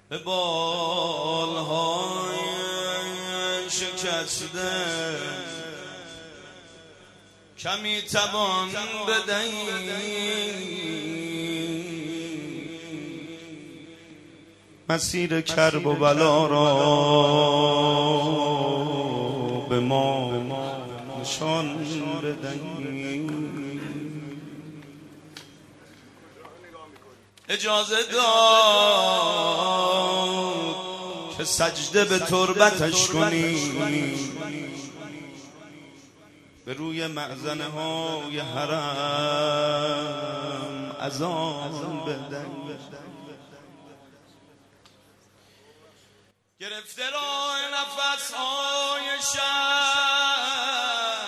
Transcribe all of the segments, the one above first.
به بالهای شکسته کمی توان بدهی. مسیر کرب و بلا را به ما نشان بدهی. اجازه داد که سجده به تربتش کنی، به روی معزنه های حرم اذان بدهی. گرفته راه نفس های شب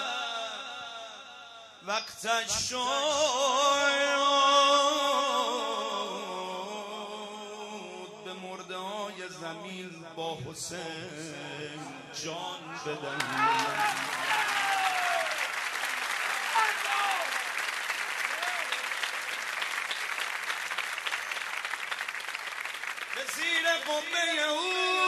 وقتش شد، به مرده های زمین با حسین جان بدهی. به زیر قبه او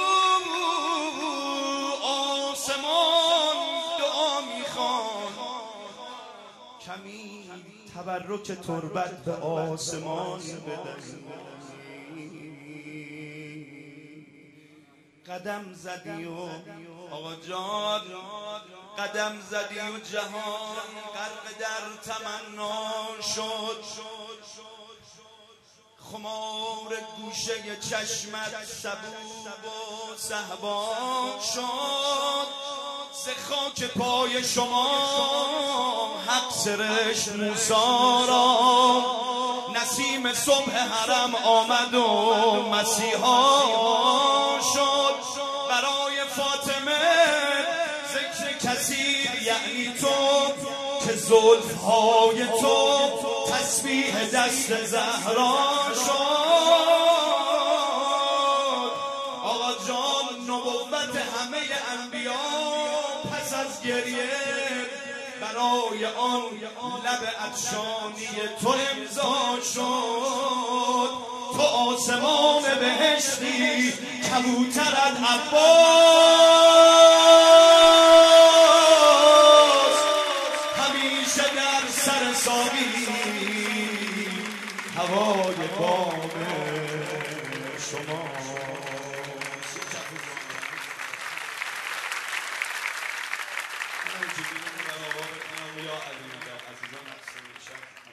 آسمان دعا میخوان، کمی تبرک تربت به آسمان بدهی. قدم زدی و آقا جان قدم زدی و جهان غرق در تمنا شد، خمار گوشه چشمت سبوب و صهبا شد. ز خاک پای شما حق سرشت موسی را، نسیم صبح حرم آمد و مسیحا شد. برای فاطمه ذکر کثیر یعنی تو، که زلفهای تو تسبیح دست زهرا شد. آقا جان نبوت همه انبیا پس از گریه برای آن لب عطشانی تو امضا شد. تو آسمان بهشتی کبوترت عباس، همیشه در سر ساقی هوای بام شما. یا علی عزیزان